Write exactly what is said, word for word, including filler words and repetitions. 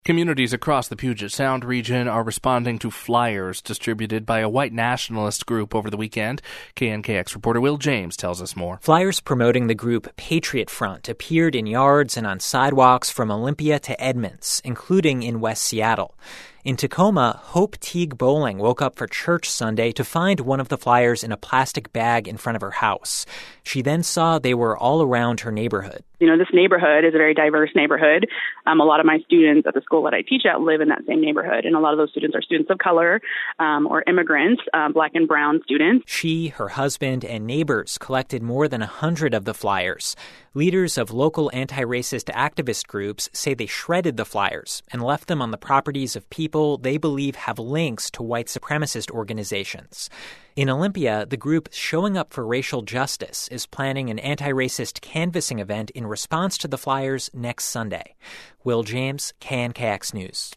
Communities across the Puget Sound region are responding to flyers distributed by a white nationalist group over the weekend. K N K X reporter Will James tells us more. Flyers promoting the group Patriot Front appeared in yards and on sidewalks from Olympia to Edmonds, including in West Seattle. In Tacoma, Hope Teague Bowling woke up for church Sunday to find one of the flyers in a plastic bag in front of her house. She then saw they were all around her neighborhood. You know, this neighborhood is a very diverse neighborhood. Um, a lot of my students at the school that I teach at live in that same neighborhood, and a lot of those students are students of color um, or immigrants, um, black and brown students. She, her husband, and neighbors collected more than a hundred of the flyers. Leaders of local anti-racist activist groups say they shredded the flyers and left them on the properties of people they believe have links to white supremacist organizations. In Olympia, the group Showing Up for Racial Justice is planning an anti-racist canvassing event in response to the flyers next Sunday. Will James, K N K X News.